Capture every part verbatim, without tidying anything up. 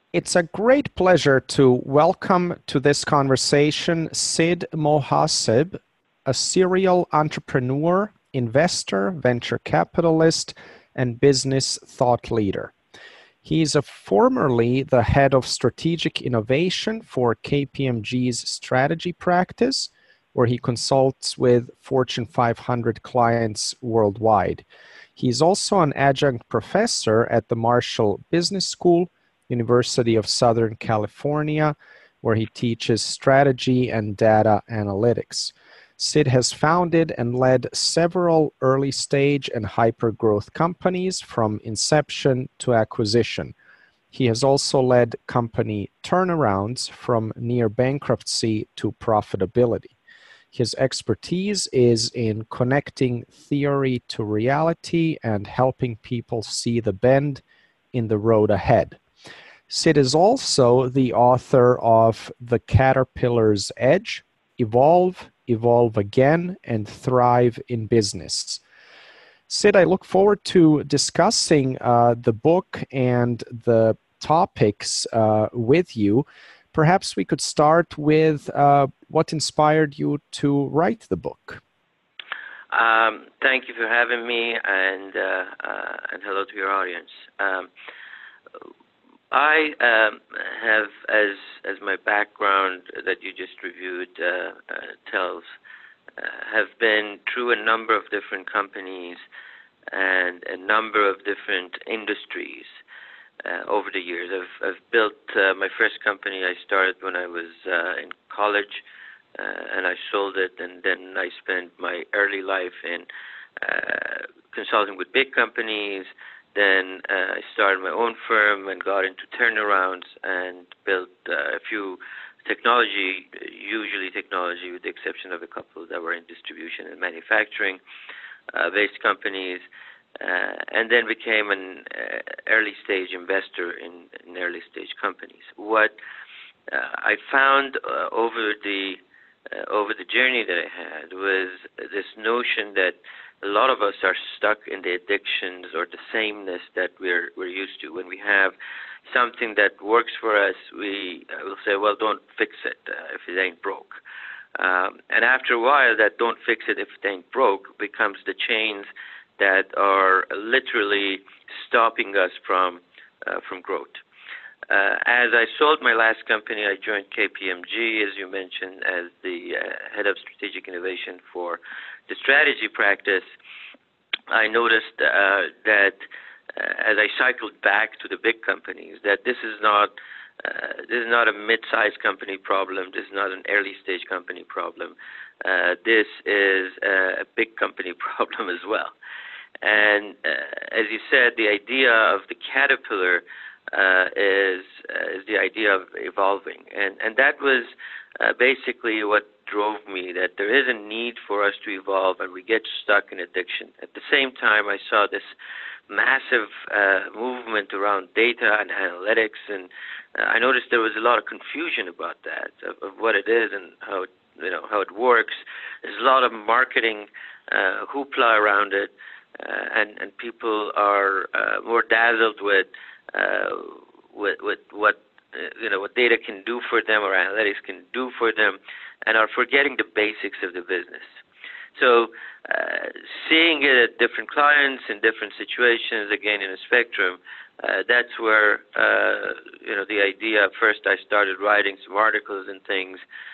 It's a great pleasure to welcome to this conversation Sid Mohaseb, a serial entrepreneur, investor, venture capitalist, and business thought leader. He's a formerly the head of strategic innovation for K P M G's strategy practice, where he consults with Fortune five hundred clients worldwide. He's also an adjunct professor at the Marshall Business School, University of Southern California, where he teaches strategy and data analytics. Sid has founded and led several early stage and hyper growth companies from inception to acquisition. He has also led company turnarounds from near bankruptcy to profitability. His expertise is in connecting theory to reality and helping people see the bend in the road ahead. Sid is also the author of The Caterpillar's Edge, Evolve, Evolve Again, and Thrive in Business. Sid, I look forward to discussing uh, the book and the topics uh, with you. Perhaps we could start with uh, what inspired you to write the book. Um, thank you for having me, and uh, uh, and hello to your audience. Um, I um, have, as as my background that you just reviewed uh, uh, tells, uh, have been through a number of different companies and a number of different industries uh, over the years. I've I've built uh, my first company. I started when I was uh, in college, uh, and I sold it, and then I spent my early life in uh, consulting with big companies. Then uh, I started my own firm and got into turnarounds and built uh, a few technology, usually technology with the exception of a couple that were in distribution and manufacturing uh, based companies, uh, and then became an uh, early stage investor in, in early stage companies. What uh, I found uh, over the uh, over the journey that I had was this notion that a lot of us are stuck in the addictions or the sameness that we're we're used to. When we have something that works for us, we uh, will say, well, don't fix it uh, if it ain't broke. Um, and after a while, that don't fix it if it ain't broke becomes the chains that are literally stopping us from uh, from growth. Uh, as I sold my last company, I joined K P M G, as you mentioned, as the uh, head of strategic innovation for the strategy practice. I noticed uh, that uh, as I cycled back to the big companies, that this is not uh, this is not a mid-sized company problem. This is not an early-stage company problem. Uh, this is a big company problem as well. And uh, as you said, the idea of the caterpillar Uh, is uh, is the idea of evolving, and and that was uh, basically what drove me. That there is a need for us to evolve, and we get stuck in addiction. At the same time, I saw this massive uh, movement around data and analytics, and uh, I noticed there was a lot of confusion about that, of, of what it is and how it, you know how it works. There's a lot of marketing uh, hoopla around it, uh, and and people are uh, more dazzled with. Uh, with, with what uh, you know what data can do for them or analytics can do for them, and are forgetting the basics of the business. So uh, seeing it at different clients in different situations, again in a spectrum, uh, that's where uh, you know the idea. First, I started writing some articles and things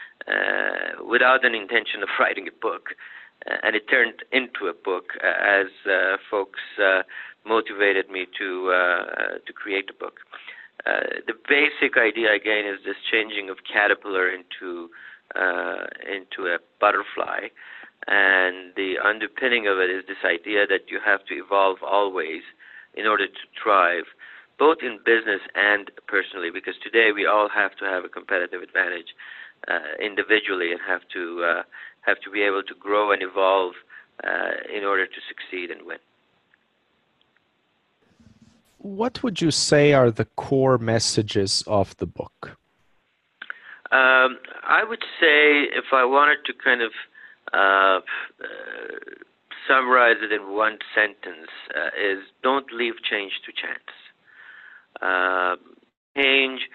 uh, without an intention of writing a book, uh, and it turned into a book uh, as uh, folks. Uh, motivated me to uh, to create the book. Uh, the basic idea again is this changing of caterpillar into uh, into a butterfly, and the underpinning of it is this idea that you have to evolve always in order to thrive, both in business and personally. Because today we all have to have a competitive advantage uh, individually, and have to uh, have to be able to grow and evolve uh, in order to succeed and win. What would you say are the core messages of the book? Um, I would say, if I wanted to kind of uh, uh, summarize it in one sentence, uh, is don't leave change to chance. Uh, change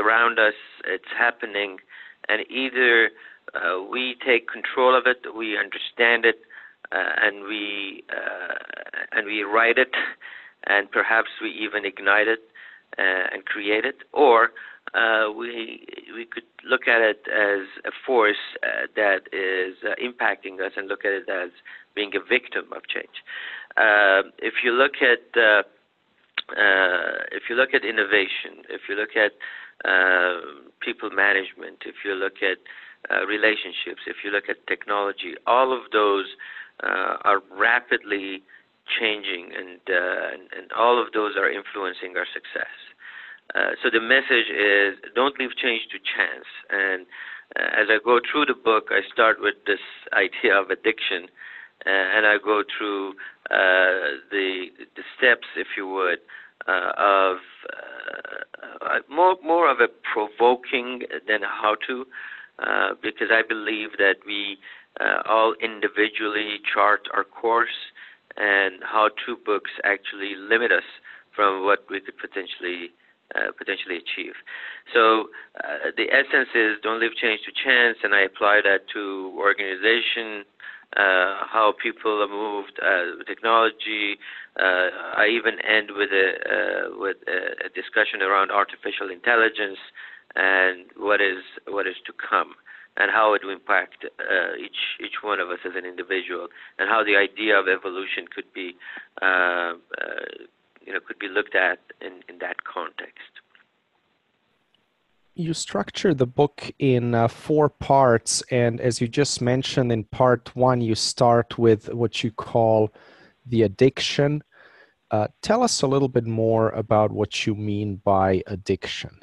around us, it's happening, and either uh, we take control of it, we understand it, uh, and we uh, and we write it, and perhaps we even ignite it uh, and create it, or uh, we we could look at it as a force uh, that is uh, impacting us, and look at it as being a victim of change. Uh, if you look at uh, uh, if you look at innovation, if you look at uh, people management, if you look at uh, relationships, if you look at technology, all of those uh, are rapidly changing, and, uh, and and all of those are influencing our success. Uh, so the message is, don't leave change to chance. And uh, as I go through the book, I start with this idea of addiction, uh, and I go through uh, the the steps, if you would, uh, of uh, more more of a provoking than a how-to, uh, because I believe that we uh, all individually chart our course, and how-to books actually limit us from what we could potentially uh, potentially achieve. So uh, the essence is, don't leave change to chance, and I apply that to organization, uh, how people are moved, uh, with technology. Uh, I even end with a uh, with a, a discussion around artificial intelligence and what is what is to come, and how it will impact uh, each each one of us as an individual, and how the idea of evolution could be, uh, uh, you know, could be looked at in, in that context. You structure the book in uh, four parts, and as you just mentioned, in part one, you start with what you call the addiction. Uh, tell us a little bit more about what you mean by addiction.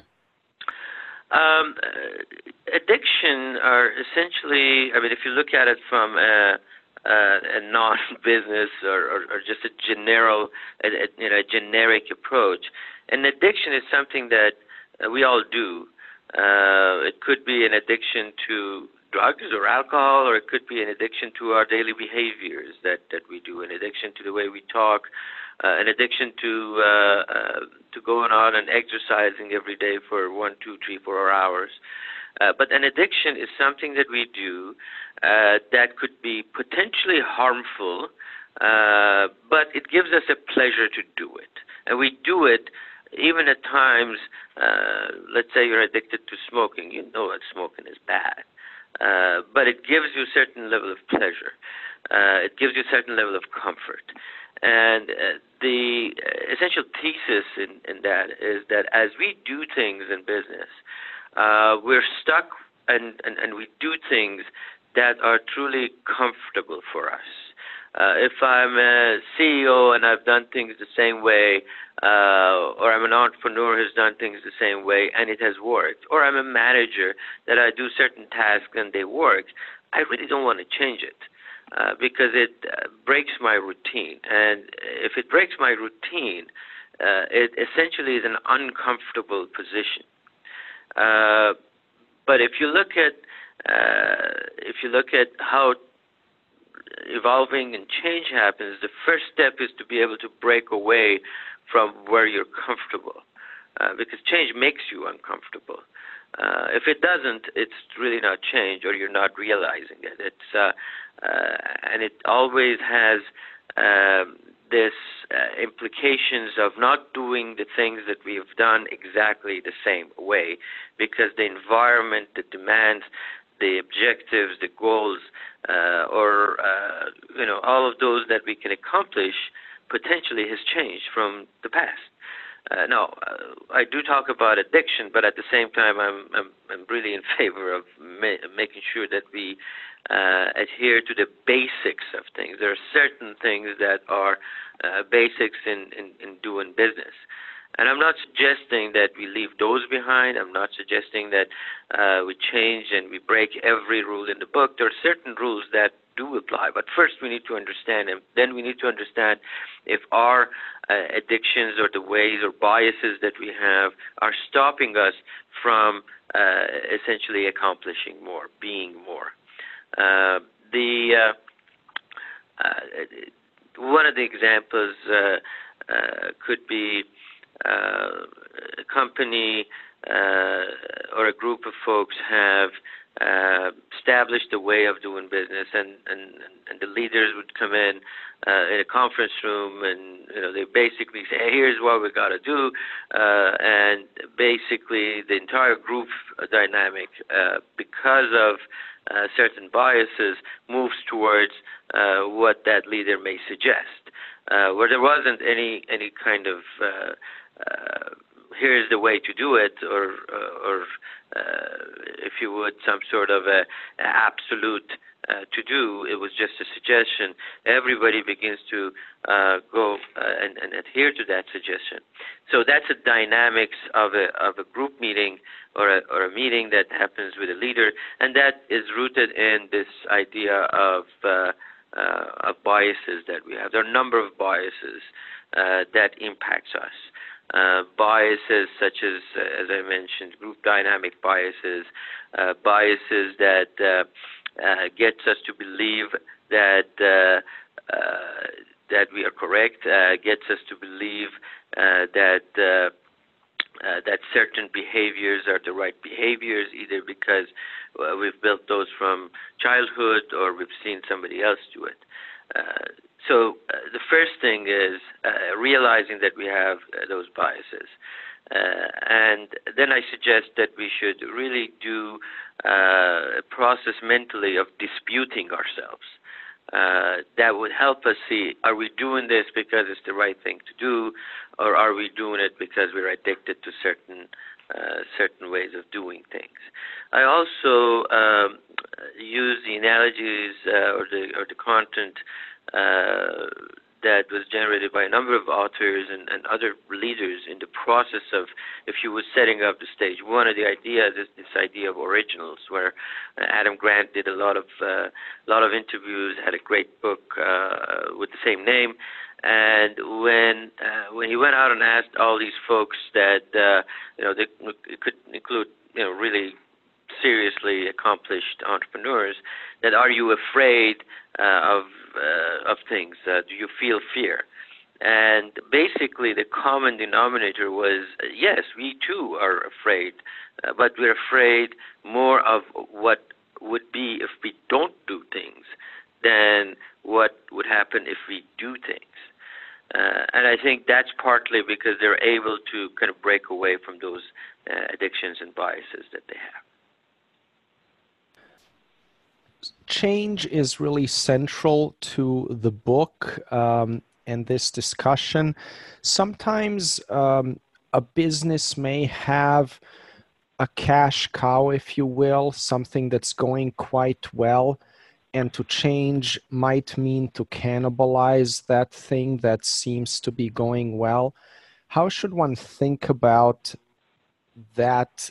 Um, addiction are essentially, I mean, if you look at it from a, a, a non-business or, or, or just a general, a, a, you know, a generic approach, an addiction is something that we all do. Uh, it could be an addiction to drugs or alcohol, or it could be an addiction to our daily behaviors that, that we do, an addiction to the way we talk, uh, an addiction to uh, uh, to going out and exercising every day for one, two, three, four hours. Uh, but an addiction is something that we do uh, that could be potentially harmful, uh, but it gives us a pleasure to do it. And we do it even at times, uh, let's say you're addicted to smoking. You know that smoking is bad, uh, but it gives you a certain level of pleasure. Uh, it gives you a certain level of comfort. And uh, the essential thesis in, in that is that as we do things in business, uh, we're stuck and, and, and we do things that are truly comfortable for us. Uh, if I'm a C E O and I've done things the same way, uh, or I'm an entrepreneur who's done things the same way and it has worked, or I'm a manager that I do certain tasks and they work, I really don't want to change it. Uh, because it uh, breaks my routine. And if it breaks my routine, uh, it essentially is an uncomfortable position. Uh, but if you look at uh, if you look at how evolving and change happens, the first step is to be able to break away from where you're comfortable, uh, because change makes you uncomfortable. Uh, if it doesn't, it's really not change, or you're not realizing it. It's uh, uh, and it always has um, this uh, implications of not doing the things that we have done exactly the same way, because the environment, the demands, the objectives, the goals, uh, or uh, you know, all of those that we can accomplish potentially has changed from the past. Uh, no, uh, I do talk about addiction, but at the same time, I'm I'm, I'm really in favor of ma making sure that we uh, adhere to the basics of things. There are certain things that are uh, basics in, in, in doing business. And I'm not suggesting that we leave those behind. I'm not suggesting that uh, we change and we break every rule in the book. There are certain rules that do apply, but first we need to understand them. Then we need to understand if our uh, addictions or the ways or biases that we have are stopping us from uh, essentially accomplishing more, being more. Uh, the uh, uh, one of the examples uh, uh, could be uh, a company uh, or a group of folks have uh, established a way of doing business, and, and, and the leaders would come in uh, in a conference room, and you know they basically say, hey, here's what we got to do, uh, and basically the entire group dynamic, uh, because of uh, certain biases, moves towards uh, what that leader may suggest, uh, where there wasn't any any kind of uh, uh, here's the way to do it, or or uh, if you would, some sort of a, a absolute uh, to do. It was just a suggestion. Everybody begins to uh, go uh, and, and adhere to that suggestion. So that's the dynamics of a of a group meeting or a or a meeting that happens with a leader, and that is rooted in this idea of uh, uh, of biases that we have. There are a number of biases uh, that impacts us. Uh, biases such as, uh, as I mentioned, group dynamic biases, uh, biases that uh, uh, gets us to believe that uh, uh, that we are correct, uh, gets us to believe uh, that uh, uh, that certain behaviors are the right behaviors, either because uh, we've built those from childhood or we've seen somebody else do it. Uh, So uh, the first thing is uh, realizing that we have uh, those biases. Uh, and then I suggest that we should really do uh, a process mentally of disputing ourselves. Uh, that would help us see, are we doing this because it's the right thing to do, or are we doing it because we're addicted to certain uh, certain ways of doing things? I also um, use the analogies uh, or the or the content Uh, that was generated by a number of authors and, and other leaders in the process of, if you were setting up the stage. One of the ideas is this idea of originals, where uh, Adam Grant did a lot of uh, lot of interviews, had a great book uh, with the same name, and when uh, when he went out and asked all these folks that uh, you know they it could include you know really seriously accomplished entrepreneurs, that are you afraid uh, of uh, of things? Uh, do you feel fear? And basically, the common denominator was uh, yes, we too are afraid, uh, but we're afraid more of what would be if we don't do things than what would happen if we do things. Uh, and I think that's partly because they're able to kind of break away from those uh, addictions and biases that they have. Change is really central to the book um, and this discussion. Sometimes um, a business may have a cash cow, if you will, something that's going quite well, and to change might mean to cannibalize that thing that seems to be going well. How should one think about that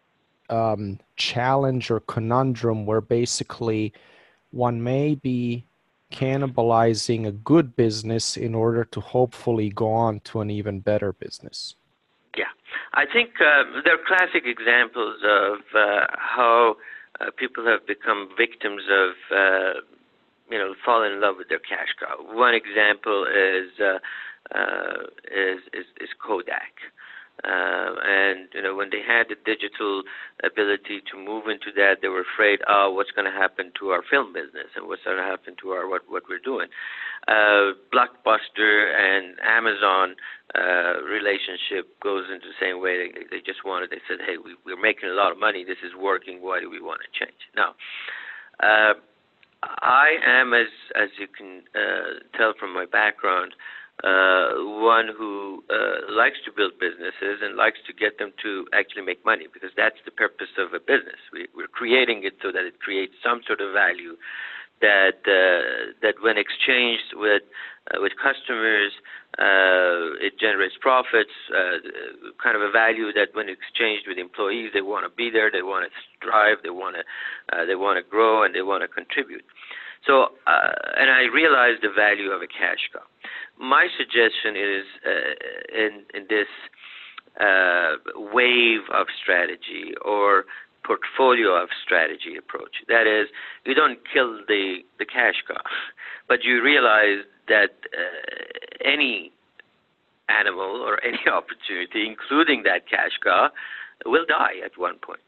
um, challenge or conundrum where basically one may be cannibalizing a good business in order to hopefully go on to an even better business? Yeah, I think uh, there are classic examples of uh, how uh, people have become victims of, uh, you know, falling in love with their cash cow. One example is uh, uh, is, is, is Kodak. Uh, and, you know, when they had the digital ability to move into that, they were afraid, oh, what's going to happen to our film business and what's going to happen to our what, what we're doing. Uh, Blockbuster and Amazon uh, relationship goes into the same way. They, they just wanted, they said, hey, we, we're making a lot of money. This is working. Why do we want to change? Now, uh, I am, as, as you can uh, tell from my background, Uh, one who uh, likes to build businesses and likes to get them to actually make money, because that's the purpose of a business. We, we're creating it so that it creates some sort of value that uh, that when exchanged with uh, with customers, uh, it generates profits. Uh, kind of a value that when exchanged with employees, they want to be there, they want to strive, they want to uh, they want to grow, and they want to contribute. So, uh, and I realize the value of a cash cow. My suggestion is uh, in, in this uh, wave of strategy or portfolio of strategy approach. That is, you don't kill the, the cash cow, but you realize that uh, any animal or any opportunity, including that cash cow, will die at one point.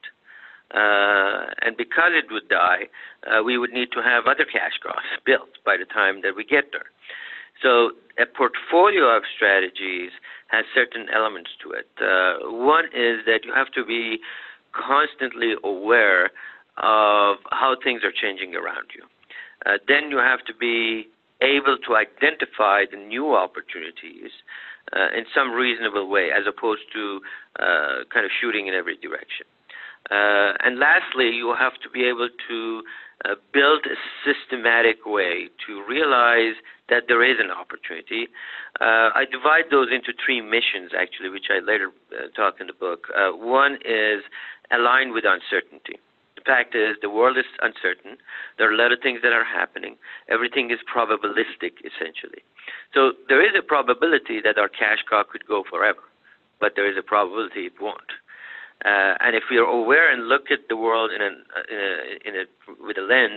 Uh, and because it would die, uh, we would need to have other cash cows built by the time that we get there. So a portfolio of strategies has certain elements to it. Uh, one is that you have to be constantly aware of how things are changing around you. Uh, then you have to be able to identify the new opportunities uh, in some reasonable way, as opposed to uh, kind of shooting in every direction. Uh, and lastly, you have to be able to uh, build a systematic way to realize that there is an opportunity. Uh, I divide those into three missions, actually, which I later uh, talk in the book. Uh, one is aligned with uncertainty. The fact is, the world is uncertain. There are a lot of things that are happening. Everything is probabilistic, essentially. So there is a probability that our cash cow could go forever, but there is a probability it won't. Uh, and if we are aware and look at the world in a, in a, in a, with a lens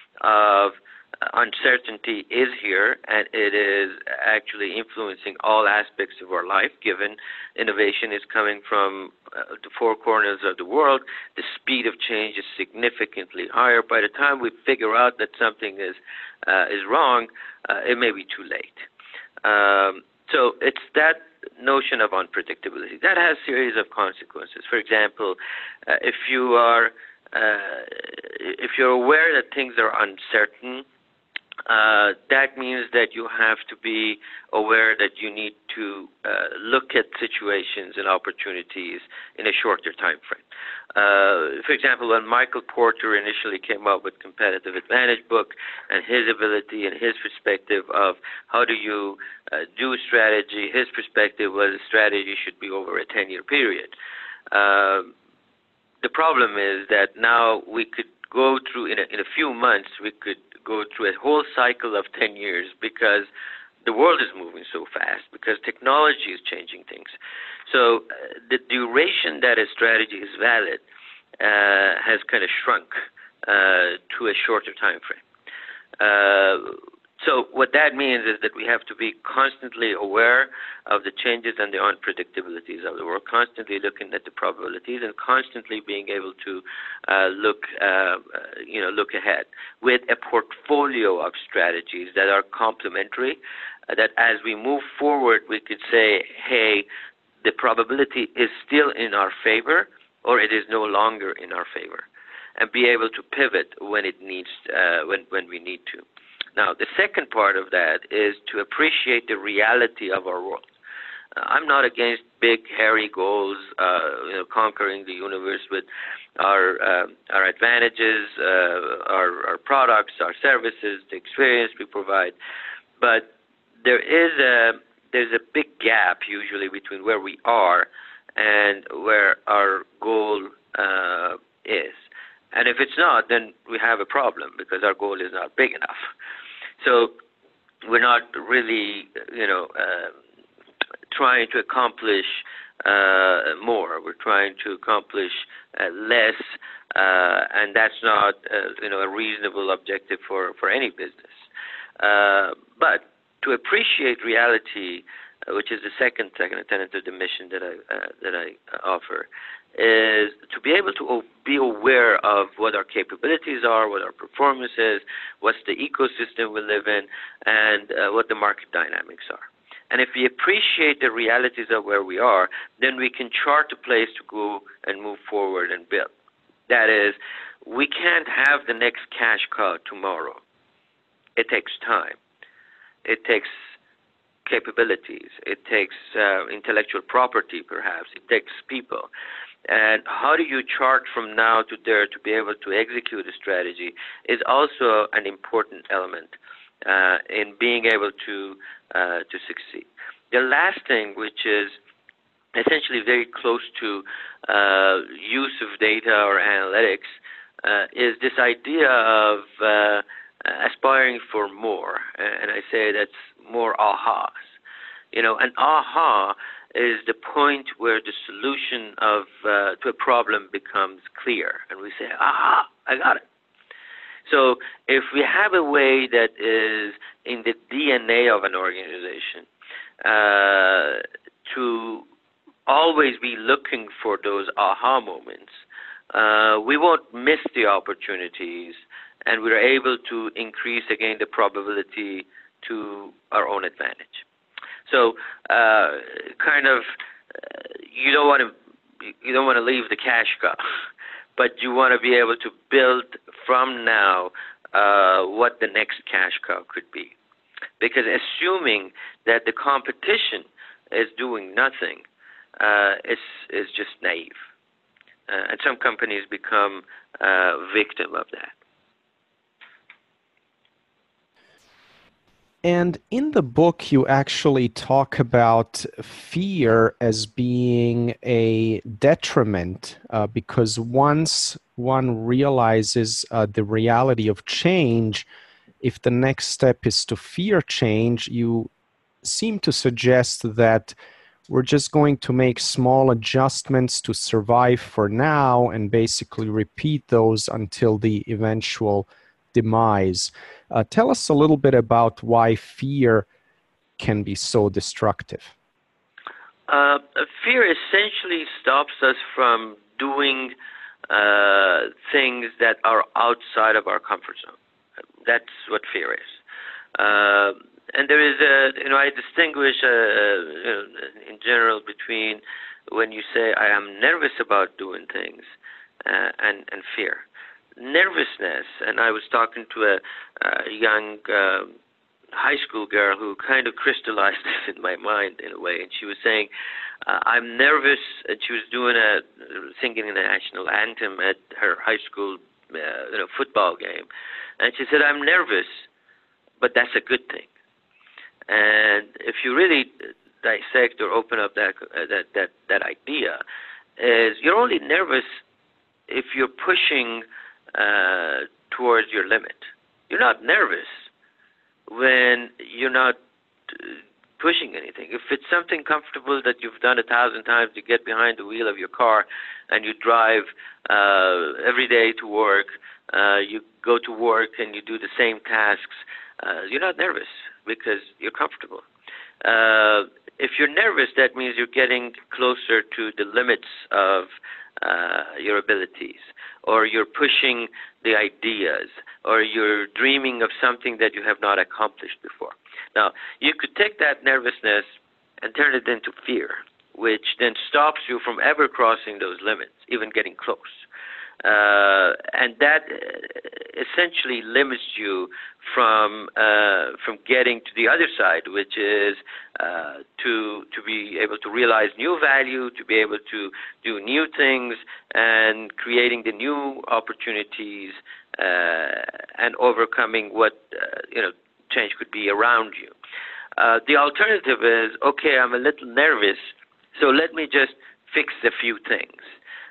of uncertainty is here, and it is actually influencing all aspects of our life, given innovation is coming from uh, the four corners of the world, the speed of change is significantly higher. By the time we figure out that something is, uh, is wrong, uh, it may be too late. Um, so it's that notion of unpredictability. That has a series of consequences. For example, uh, if you are uh, if you're aware that things are uncertain, uh, that means that you have to be aware that you need to uh, look at situations and opportunities in a shorter time frame. Uh, for example, when Michael Porter initially came up with Competitive Advantage book and his ability and his perspective of how do you uh, do strategy, his perspective was a strategy should be over a ten-year period. Uh, the problem is that now we could go through, in a, in a few months, we could go through a whole cycle of ten years because the world is moving so fast, because technology is changing things. So uh, the duration that a strategy is valid uh, has kind of shrunk uh, to a shorter time frame. Uh, so what that means is that we have to be constantly aware of the changes and the unpredictabilities of the world, constantly looking at the probabilities, and constantly being able to uh, look, uh, you know, look ahead with a portfolio of strategies that are complementary. Uh, that as we move forward, we could say, hey, the probability is still in our favor, or it is no longer in our favor, and be able to pivot when it needs, uh, when when we need to. Now, the second part of that is to appreciate the reality of our world. Uh, I'm not against big, hairy goals, uh, you know, conquering the universe with our uh, our advantages, uh, our, our products, our services, the experience we provide. But there is a there's a big gap usually between where we are and where our goal uh, is. And if it's not, then we have a problem because our goal is not big enough. So we're not really, you know, uh, trying to accomplish uh, more. We're trying to accomplish uh, less, uh, and that's not, uh, you know, a reasonable objective for, for any business. Uh, but to appreciate reality, uh, which is the second second tenet of the mission that I uh, that I offer, is to be able to be aware of what our capabilities are, what our performance is, what's the ecosystem we live in, and uh, what the market dynamics are. And if we appreciate the realities of where we are, then we can chart a place to go and move forward and build. That is, we can't have the next cash cow tomorrow. It takes time. It takes capabilities. It takes uh, intellectual property, perhaps. It takes people. And how do you chart from now to there to be able to execute a strategy is also an important element uh, in being able to uh, to succeed. The last thing, which is essentially very close to uh, use of data or analytics, uh, is this idea of uh, aspiring for more. And I say that's more ahas. You know, an aha is the point where the solution of uh, to a problem becomes clear, and we say, aha, I got it. So if we have a way that is in the D N A of an organization, uh, to always be looking for those aha moments, uh, we won't miss the opportunities, and we're able to increase again the probability to our own advantage. So, uh, kind of, uh, you don't want to you don't want to leave the cash cow, but you want to be able to build from now uh, what the next cash cow could be. Because assuming that the competition is doing nothing uh, is is just naive, uh, and some companies become uh, victim of that. And in the book, you actually talk about fear as being a detriment uh, because once one realizes uh, the reality of change, if the next step is to fear change, you seem to suggest that we're just going to make small adjustments to survive for now and basically repeat those until the eventual demise. Uh, tell us a little bit about why fear can be so destructive. Uh, fear essentially stops us from doing uh, things that are outside of our comfort zone. That's what fear is. Uh, and there is a, you know, I distinguish uh, you know, in general between when you say I am nervous about doing things uh, and, and fear. Nervousness, and I was talking to a, a young uh, high school girl who kind of crystallized this in my mind in a way, and she was saying, uh, I'm nervous, and she was doing a, singing the national anthem at her high school uh, you know, football game, and she said, I'm nervous, but that's a good thing. And if you really dissect or open up that uh, that, that, that idea, is you're only nervous if you're pushing Uh, towards your limit. You're not nervous when you're not uh, pushing anything. If it's something comfortable that you've done a thousand times, you get behind the wheel of your car and you drive uh, every day to work, uh, you go to work and you do the same tasks, uh, you're not nervous because you're comfortable. Uh, if you're nervous, that means you're getting closer to the limits of uh, your abilities, or you're pushing the ideas, or you're dreaming of something that you have not accomplished before. Now, you could take that nervousness and turn it into fear, which then stops you from ever crossing those limits, even getting close. Uh, and that essentially limits you from uh, from getting to the other side, which is uh, to to be able to realize new value, to be able to do new things, and creating the new opportunities uh, and overcoming what uh, you know change could be around you. Uh, the alternative is, okay, I'm a little nervous, so let me just fix a few things.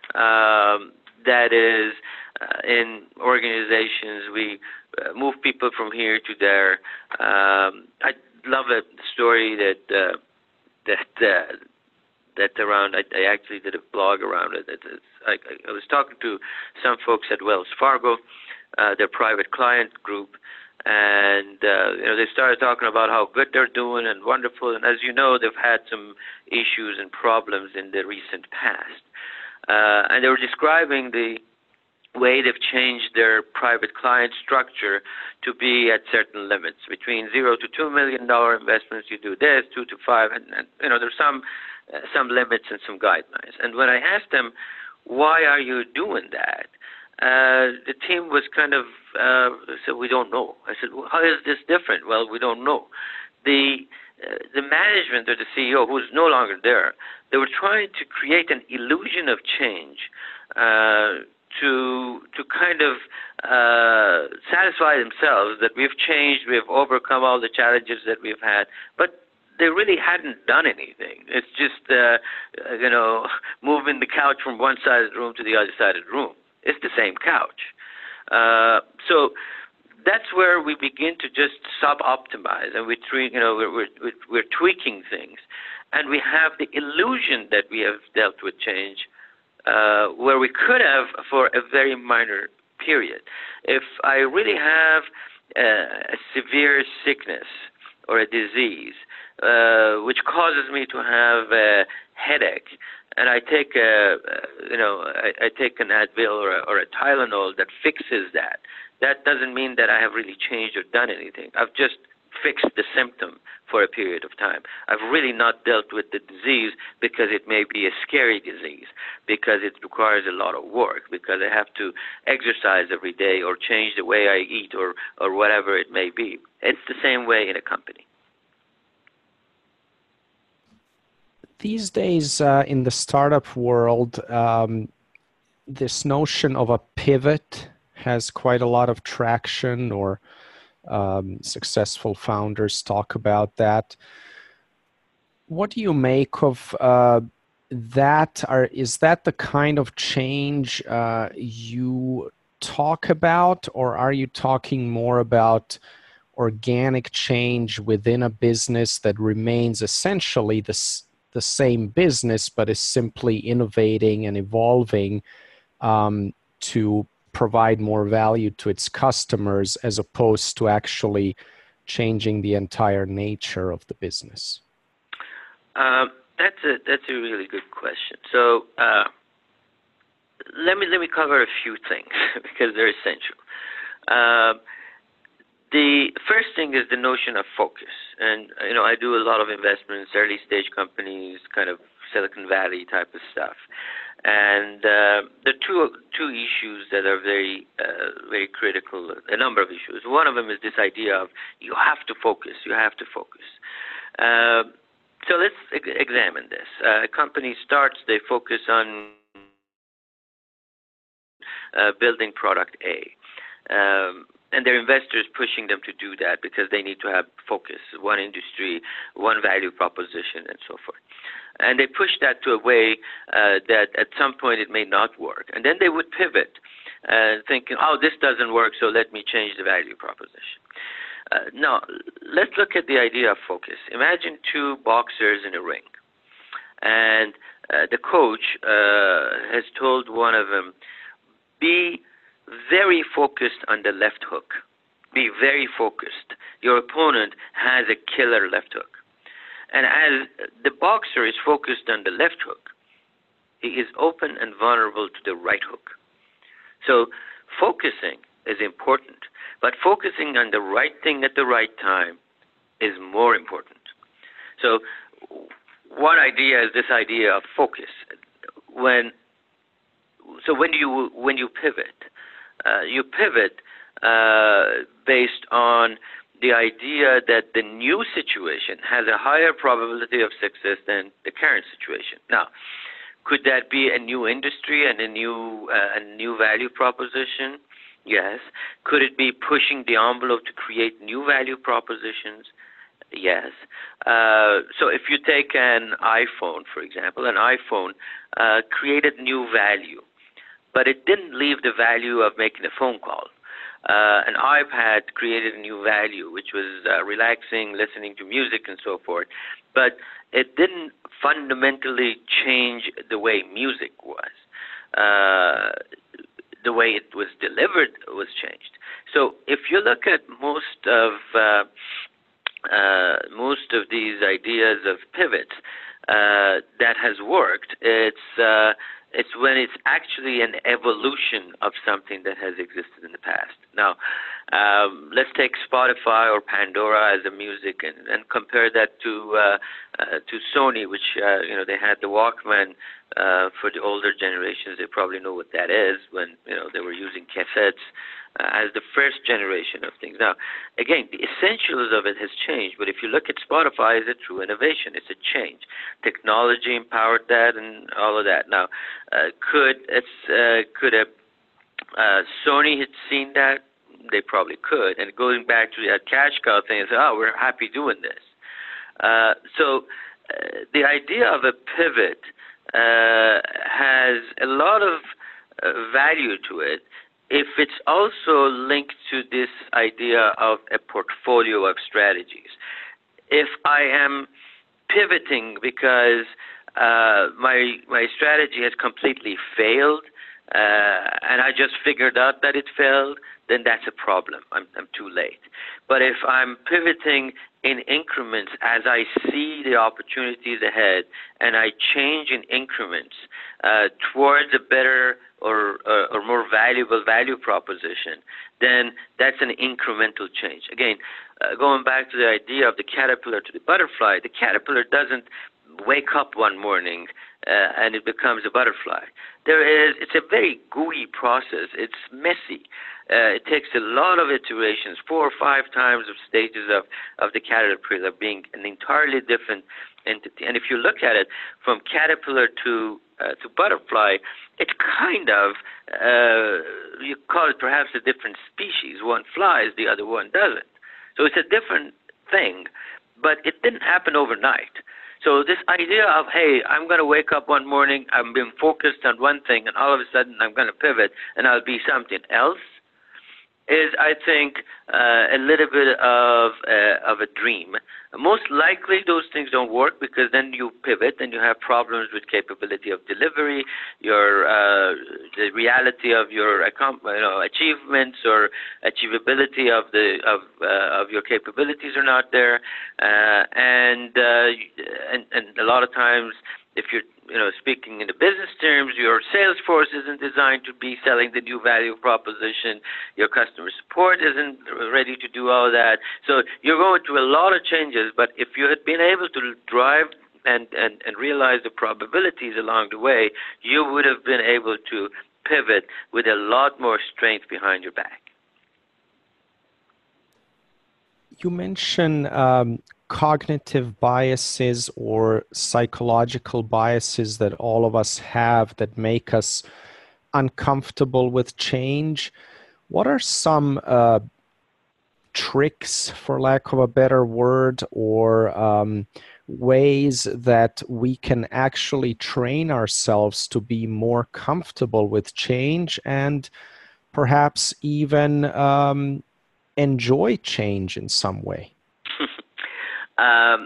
Um, That is, uh, in organizations, we uh, move people from here to there. Um, I love a story that uh, that uh, that's around. I, I actually did a blog around it. It's, it's, I, I was talking to some folks at Wells Fargo, uh, their private client group, and uh, you know they started talking about how good they're doing and wonderful. And as you know, they've had some issues and problems in the recent past. Uh, and they were describing the way they've changed their private client structure to be at certain limits. Between zero to two million dollar investments, you do this, two to five, and, and you know there's some uh, some limits and some guidelines. And when I asked them, why are you doing that? Uh, the team was kind of uh, said, we don't know. I said, well, how is this different? Well, we don't know. The uh, the management or the C E O, who's no longer there, they were trying to create an illusion of change uh, to to kind of uh, satisfy themselves that we've changed, we've overcome all the challenges that we've had, but they really hadn't done anything. It's just uh, you know moving the couch from one side of the room to the other side of the room. It's the same couch. Uh, so. That's where we begin to just sub-optimize, and we tweak, you know, we're, we're, we're tweaking things, and we have the illusion that we have dealt with change, uh, where we could have for a very minor period. If I really have uh, a severe sickness or a disease uh, which causes me to have a headache, and I take a, you know, I, I take an Advil or a, or a Tylenol that fixes that, that doesn't mean that I have really changed or done anything. I've just fixed the symptom for a period of time. I've really not dealt with the disease because it may be a scary disease, because it requires a lot of work, because I have to exercise every day or change the way I eat or, or whatever it may be. It's the same way in a company. These days uh, in the startup world, um, this notion of a pivot has quite a lot of traction, or um, successful founders talk about that. What do you make of uh, that? Are, is that the kind of change uh, you talk about, or are you talking more about organic change within a business that remains essentially the, the same business, but is simply innovating and evolving um, to provide more value to its customers, as opposed to actually changing the entire nature of the business? Um, that's a that's a really good question. So uh, let me let me cover a few things because they're essential. Uh, the first thing is the notion of focus, and you know I do a lot of investments, early stage companies, kind of Silicon Valley type of stuff. And uh, the two two issues that are very uh, very critical, a number of issues. One of them is this idea of you have to focus, you have to focus. Uh, so let's e- examine this. Uh, a company starts, they focus on uh, building product A. Um, and their investors pushing them to do that because they need to have focus, one industry, one value proposition, and so forth. And they push that to a way uh, that at some point it may not work. And then they would pivot, uh, thinking, oh, this doesn't work, so let me change the value proposition. Uh, now, let's look at the idea of focus. Imagine two boxers in a ring. And uh, the coach uh, has told one of them, be very focused on the left hook. Be very focused. Your opponent has a killer left hook. And as the boxer is focused on the left hook, he is open and vulnerable to the right hook. So focusing is important, but focusing on the right thing at the right time is more important. So one idea is this idea of focus. When so when you when you pivot, uh, you pivot uh, based on the idea that the new situation has a higher probability of success than the current situation. Now, could that be a new industry and a new uh, a new value proposition? Yes. Could it be pushing the envelope to create new value propositions? Yes. Uh, so if you take an iPhone, for example, an iPhone uh, created new value, but it didn't leave the value of making a phone call. Uh, an iPad created a new value, which was uh, relaxing, listening to music, and so forth. But it didn't fundamentally change the way music was. Uh, the way it was delivered was changed. So if you look at most of uh, uh, most of these ideas of pivots uh, that has worked, it's uh, It's when it's actually an evolution of something that has existed in the past. Now, um, let's take Spotify or Pandora as a music and, and compare that to uh, uh, to Sony, which uh, you know they had the Walkman. Uh, for the older generations, they probably know what that is when you know they were using cassettes uh, as the first generation of things. Now, again, the essentials of it has changed, but if you look at Spotify, it's a true innovation. It's a change. Technology empowered that and all of that. Now, uh, could it's uh, could a uh, Sony had seen that? They probably could. And going back to that cash cow thing, and say, oh, we're happy doing this. Uh, so uh, the idea of a pivot uh, has a lot of uh, value to it if it's also linked to this idea of a portfolio of strategies. If I am pivoting because uh, my my strategy has completely failed uh, and I just figured out that it failed, then that's a problem. I'm, I'm too late. But if I'm pivoting in increments as I see the opportunities ahead, and I change in increments uh, towards a better or, or, or more valuable value proposition, then that's an incremental change. Again, uh, going back to the idea of the caterpillar to the butterfly, the caterpillar doesn't wake up one morning uh, and it becomes a butterfly. There is, it's a very gooey process. It's messy. Uh, it takes a lot of iterations, four or five times of stages of, of the caterpillar being an entirely different entity. And if you look at it from caterpillar to uh, to butterfly, it's kind of, uh, you call it perhaps a different species. One flies, the other one doesn't. So it's a different thing, but it didn't happen overnight. So this idea of, hey, I'm going to wake up one morning, I'm being focused on one thing, and all of a sudden I'm going to pivot and I'll be something else, is, I think, uh, a little bit of uh, of a dream. Most likely those things don't work, because then you pivot and you have problems with capability of delivery, your uh, the reality of your you know, achievements or achievability of the of uh, of your capabilities are not there, uh, and, uh, and and a lot of times, if you're you know speaking in the business terms, your sales force isn't designed to be selling the new value proposition. Your customer support isn't ready to do all that. So you're going through a lot of changes. But if you had been able to drive and, and, and realize the probabilities along the way, you would have been able to pivot with a lot more strength behind your back. You mentioned um, cognitive biases or psychological biases that all of us have that make us uncomfortable with change. What are some uh, tricks, for lack of a better word, or um, ways that we can actually train ourselves to be more comfortable with change and perhaps even um, enjoy change in some way? um,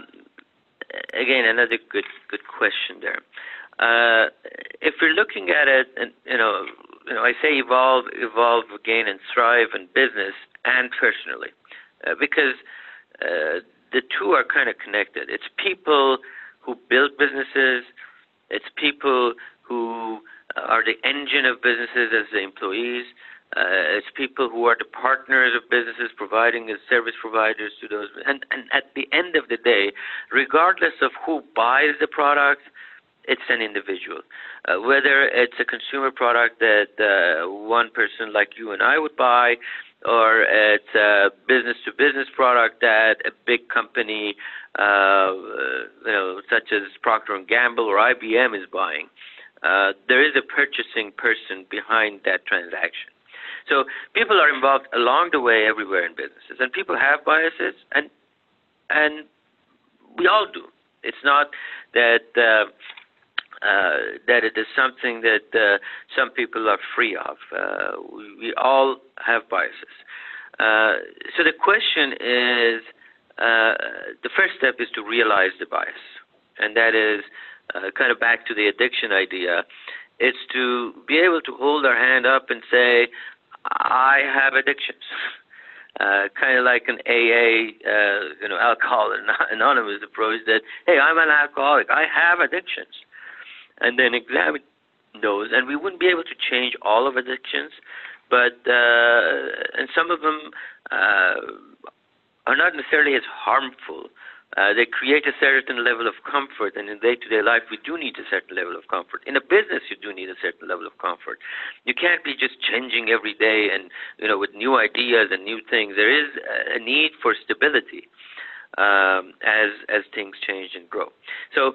again, another good good question there. Uh, if we're looking at it, and you know, you know, I say evolve, evolve, gain, and thrive in business and personally, uh, because uh, the two are kind of connected. It's people who build businesses. It's people who are the engine of businesses as the employees. Uh, it's people who are the partners of businesses, providing as service providers to those. And, and at the end of the day, regardless of who buys the product, it's an individual. Uh, whether it's a consumer product that uh, one person like you and I would buy, or it's a business-to-business product that a big company, uh, you know, such as Procter and Gamble or I B M is buying, uh, there is a purchasing person behind that transaction. So people are involved along the way everywhere in businesses, and people have biases, and and we all do. It's not that uh, uh, that it is something that uh, some people are free of. Uh, we, we all have biases. Uh, so the question is, uh, the first step is to realize the bias, and that is uh, kind of back to the addiction idea. It's to be able to hold our hand up and say, I have addictions, uh, kind of like an A A, uh, you know, Alcoholics Anonymous approach that, hey, I'm an alcoholic, I have addictions, and then examine those. And we wouldn't be able to change all of addictions, but uh, and some of them uh, are not necessarily as harmful. Uh, they create a certain level of comfort, and in day-to-day life, we do need a certain level of comfort. In a business, you do need a certain level of comfort. You can't be just changing every day and, you know, with new ideas and new things. There is a need for stability um, as as things change and grow. So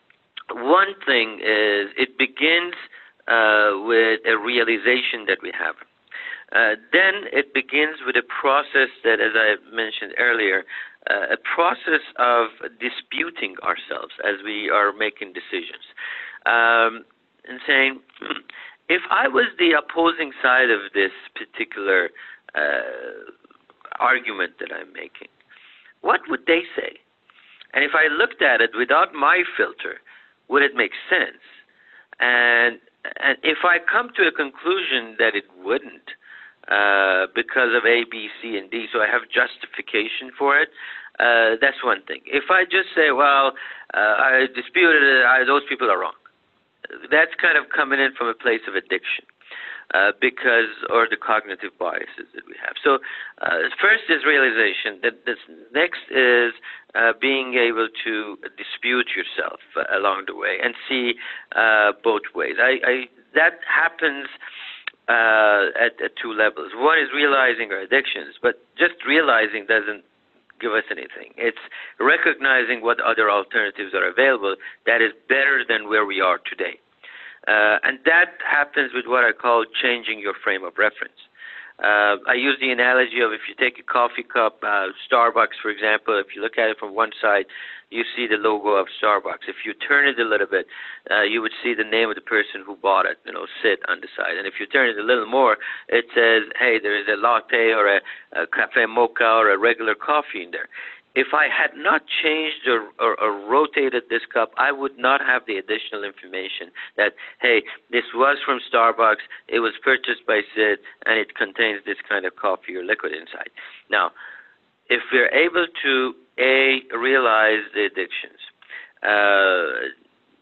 one thing is it begins uh, with a realization that we have. Uh, then it begins with a process that, as I mentioned earlier, Uh, a process of disputing ourselves as we are making decisions, um, and saying, if I was the opposing side of this particular uh, argument that I'm making, what would they say? And if I looked at it without my filter, would it make sense? And, and if I come to a conclusion that it wouldn't, uh, because of A, B, C, and D, so I have justification for it. Uh, that's one thing. If I just say, well, uh, I disputed it, I, those people are wrong, that's kind of coming in from a place of addiction. Uh, because, or the cognitive biases that we have. So uh, first is realization. That this next is uh, being able to dispute yourself uh, along the way and see uh, both ways. I, I, that happens uh, at, at two levels. One is realizing our addictions, but just realizing doesn't give us anything. It's recognizing what other alternatives are available that is better than where we are today. Uh, and that happens with what I call changing your frame of reference. Uh, I use the analogy of if you take a coffee cup, uh, Starbucks, for example, if you look at it from one side, you see the logo of Starbucks. If you turn it a little bit, uh, you would see the name of the person who bought it, you know, Sid on the side. And if you turn it a little more, it says, hey, there is a latte or a, a cafe mocha or a regular coffee in there. If I had not changed or, or, or rotated this cup, I would not have the additional information that, hey, this was from Starbucks, it was purchased by Sid, and it contains this kind of coffee or liquid inside. Now, if we're able to, A, realize the addictions, uh,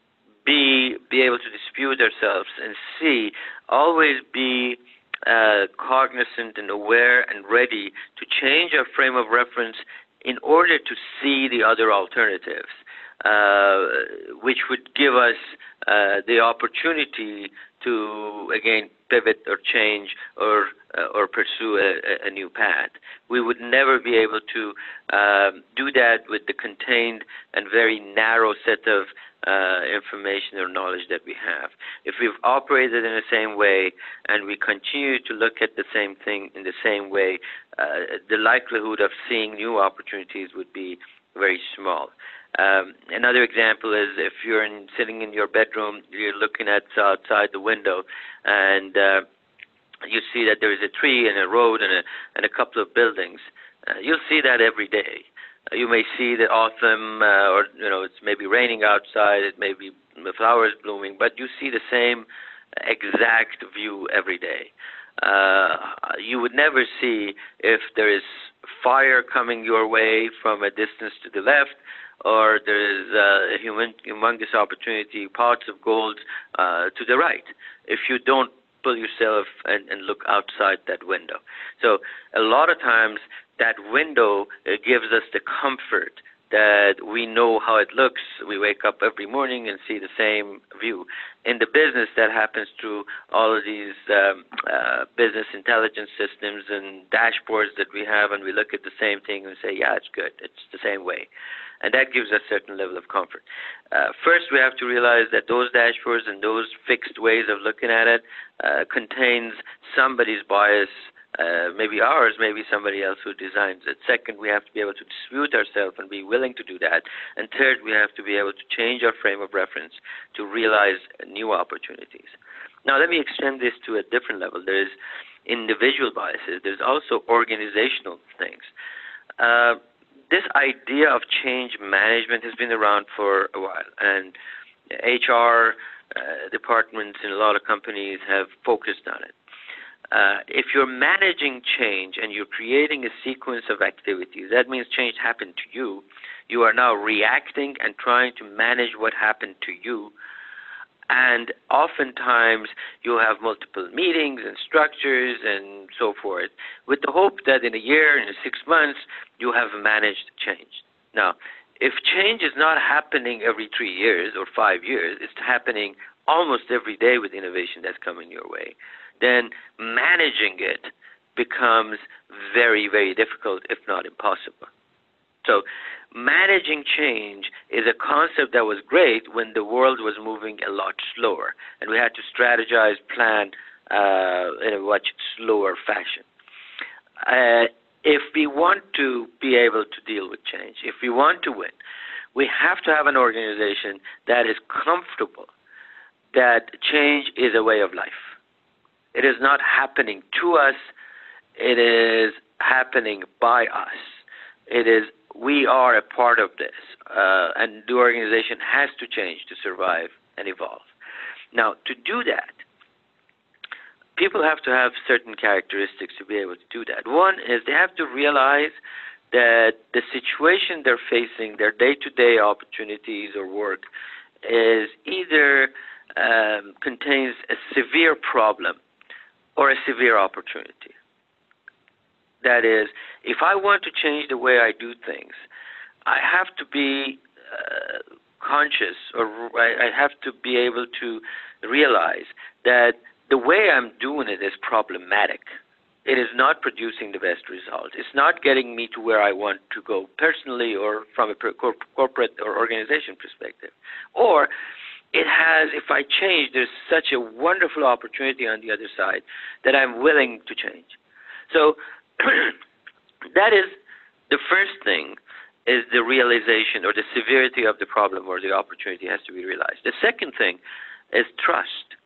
B, be able to dispute ourselves, and C, always be uh, cognizant and aware and ready to change our frame of reference in order to see the other alternatives, uh, which would give us uh, the opportunity to, again, pivot or change or uh, or pursue a, a new path. We would never be able to um, do that with the contained and very narrow set of uh, information or knowledge that we have. If we've operated in the same way and we continue to look at the same thing in the same way, uh, the likelihood of seeing new opportunities would be very small. Um, another example is if you're in, sitting in your bedroom, you're looking at outside the window, and uh, you see that there is a tree and a road and a, and a couple of buildings. Uh, you'll see that every day. Uh, you may see the autumn, uh, or you know, it's maybe raining outside, it may be the flowers blooming, but you see the same exact view every day. Uh, you would never see if there is fire coming your way from a distance to the left, or there is uh, a human, humongous opportunity, pots of gold uh, to the right, if you don't pull yourself and, and look outside that window. So a lot of times that window uh, gives us the comfort that we know how it looks. We wake up every morning and see the same view. In the business, that happens through all of these um, uh, business intelligence systems and dashboards that we have, and we look at the same thing and say, yeah, it's good. It's the same way. And that gives us a certain level of comfort. Uh, first, we have to realize that those dashboards and those fixed ways of looking at it uh, contains somebody's bias, uh, maybe ours, maybe somebody else who designs it. Second, we have to be able to dispute ourselves and be willing to do that. And third, we have to be able to change our frame of reference to realize new opportunities. Now, let me extend this to a different level. There's individual biases. There's also organizational things. Uh, This idea of change management has been around for a while, and H R uh, departments in a lot of companies have focused on it. Uh, if you're managing change and you're creating a sequence of activities, that means change happened to you. You are now reacting and trying to manage what happened to you. And oftentimes you have multiple meetings and structures and so forth, with the hope that in a year, in six months, you have managed change. Now, if change is not happening every three years or five years, it's happening almost every day with innovation that's coming your way, then managing it becomes very, very difficult, if not impossible. So managing change is a concept that was great when the world was moving a lot slower, and we had to strategize, plan uh, in a much slower fashion. Uh, if we want to be able to deal with change, if we want to win, we have to have an organization that is comfortable that change is a way of life. It is not happening to us. It is happening by us. It is we are a part of this, uh, and the organization has to change to survive and evolve. Now, to do that, people have to have certain characteristics to be able to do that. One is they have to realize that the situation they're facing, their day-to-day opportunities or work, is either um, contains a severe problem or a severe opportunity. That is, if I want to change the way I do things, I have to be uh, conscious, or I have to be able to realize that the way I'm doing it is problematic. It is not producing the best result. It's not getting me to where I want to go personally or from a corporate or organization perspective. Or it has, if I change, there's such a wonderful opportunity on the other side that I'm willing to change. So that is the first thing, is the realization or the severity of the problem or the opportunity has to be realized. The second thing is trust.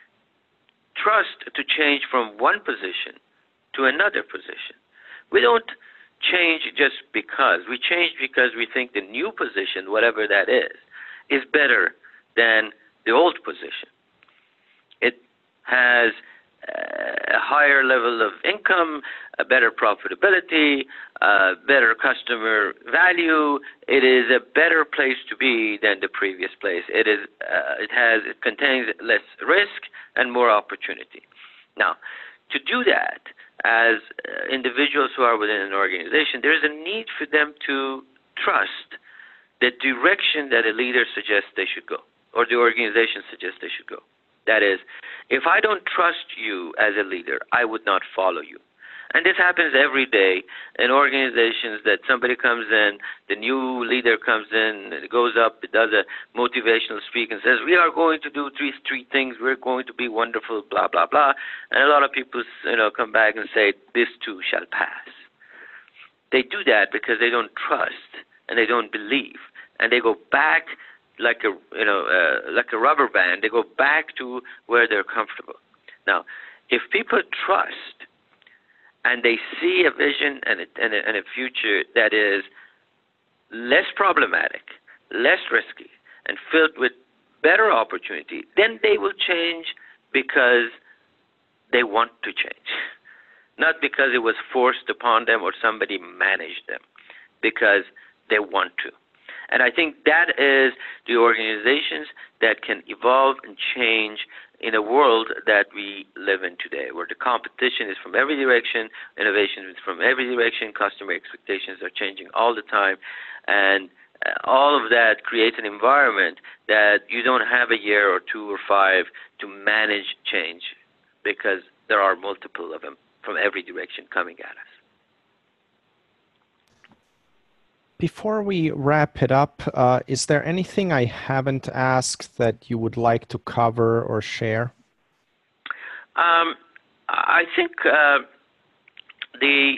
Trust to change from one position to another position. We don't change just because. We change because we think the new position, whatever that is, is better than the old position. It has a higher level of income, a better profitability, a better customer value. It is a better place to be than the previous place. It is. Uh, it has. It contains less risk and more opportunity. Now, to do that, as uh, individuals who are within an organization, there is a need for them to trust the direction that a leader suggests they should go, or the organization suggests they should go. That is, if I don't trust you as a leader, I would not follow you. And this happens every day in organizations, that somebody comes in, the new leader comes in, it goes up, it does a motivational speak and says, we are going to do three, three things, we're going to be wonderful, blah, blah, blah. And a lot of people, you know, come back and say, this too shall pass. They do that because they don't trust and they don't believe. And they go back like a, you know, uh, like a rubber band. They go back to where they're comfortable. Now, if people trust and they see a vision and a, and a, and a future that is less problematic, less risky, and filled with better opportunity, then they will change because they want to change, not because it was forced upon them or somebody managed them, because they want to. And I think that is the organizations that can evolve and change in a world that we live in today, where the competition is from every direction, innovation is from every direction, customer expectations are changing all the time, and all of that creates an environment that you don't have a year or two or five to manage change, because there are multiple of them from every direction coming at us. Before we wrap it up, uh, is there anything I haven't asked that you would like to cover or share? Um, I think uh, the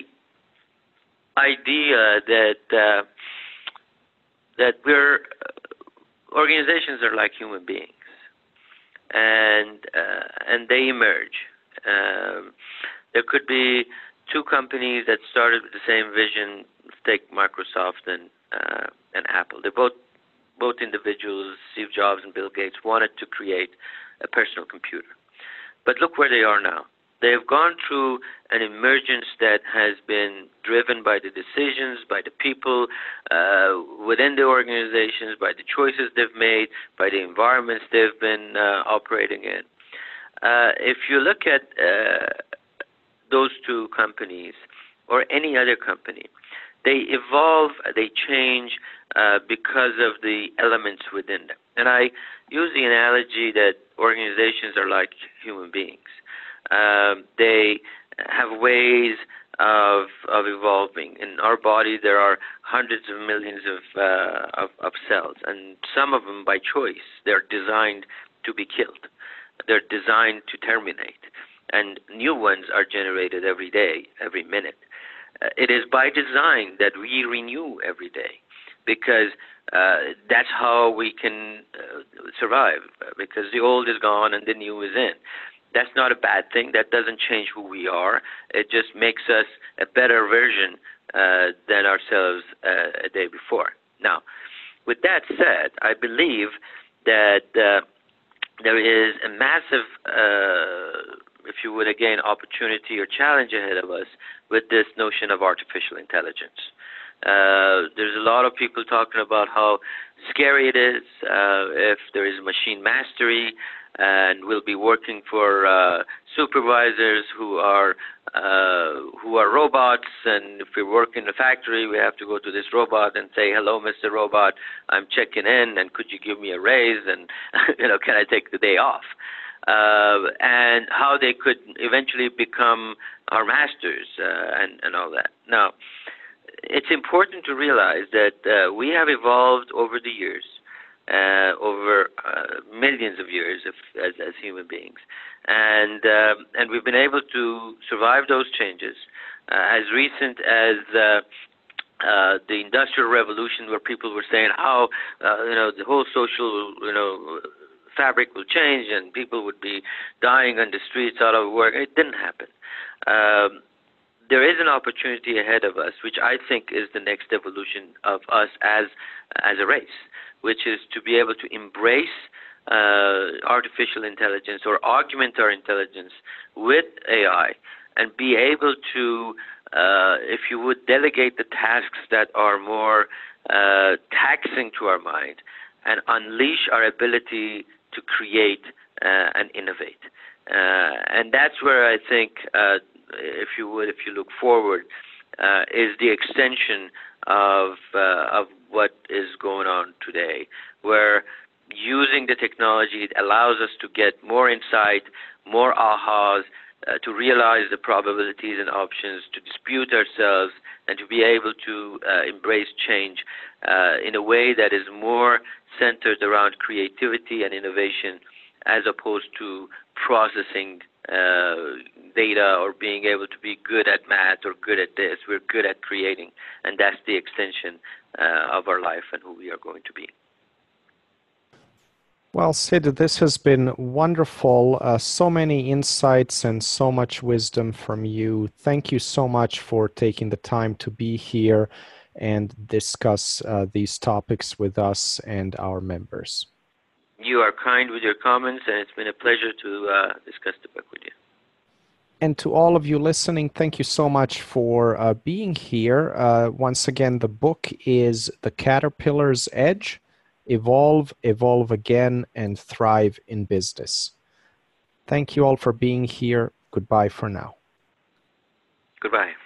idea that uh, that we're organizations are like human beings, and uh, and they emerge. Um, there could be two companies that started with the same vision. Take Microsoft and uh, and Apple. They're both both individuals. Steve Jobs and Bill Gates wanted to create a personal computer, but look where they are now. They have gone through an emergence that has been driven by the decisions, by the people uh, within the organizations, by the choices they've made, by the environments they've been uh, operating in. Uh, if you look at uh, those two companies or any other company, they evolve, they change uh, because of the elements within them. And I use the analogy that organizations are like human beings. Um, they have ways of of evolving. In our body, there are hundreds of millions of, uh, of of cells, and some of them, by choice, they're designed to be killed. They're designed to terminate, and new ones are generated every day, every minute. Uh, it is by design that we renew every day, because uh, that's how we can uh, survive, because the old is gone and the new is in. That's not a bad thing. That doesn't change who we are. It just makes us a better version uh, than ourselves uh, a day before. Now, with that said, I believe that uh, there is a massive uh, if you would, again, opportunity or challenge ahead of us with this notion of artificial intelligence. Uh, there's a lot of people talking about how scary it is uh, if there is machine mastery, and we'll be working for uh, supervisors who are uh, who are robots, and if we work in the factory, we have to go to this robot and say, "Hello, Mister Robot, I'm checking in, and could you give me a raise? And you know, can I take the day off?" Uh, and how they could eventually become our masters uh, and and all that. Now, it's important to realize that uh, we have evolved over the years, uh, over uh, millions of years of, as, as human beings, and um, and we've been able to survive those changes. Uh, as recent as uh, uh, the Industrial Revolution, where people were saying how uh, you know the whole social you know fabric will change and people would be dying on the streets out of work. It didn't happen. Um, There is an opportunity ahead of us, which I think is the next evolution of us as as a race, which is to be able to embrace uh, artificial intelligence or augment our intelligence with A I and be able to, uh, if you would, delegate the tasks that are more uh, taxing to our mind and unleash our ability to create uh, and innovate. Uh, and that's where I think uh, if you would, if you look forward, uh, is the extension of uh, of what is going on today, where using the technology it allows us to get more insight, more ahas, uh, to realize the probabilities and options, to dispute ourselves, and to be able to uh, embrace change uh, in a way that is more centered around creativity and innovation, as opposed to processing uh, data or being able to be good at math or good at this. We're good at creating, and that's the extension uh, of our life and who we are going to be. Well, Sid, this has been wonderful. Uh, so many insights and so much wisdom from you. Thank you so much for taking the time to be here and discuss uh, these topics with us and our members. You are kind with your comments, and it's been a pleasure to uh, discuss the book with you. And to all of you listening, thank you so much for uh, being here. Uh, once again, the book is The Caterpillar's Edge: Evolve, Evolve Again, and Thrive in Business. Thank you all for being here. Goodbye for now. Goodbye.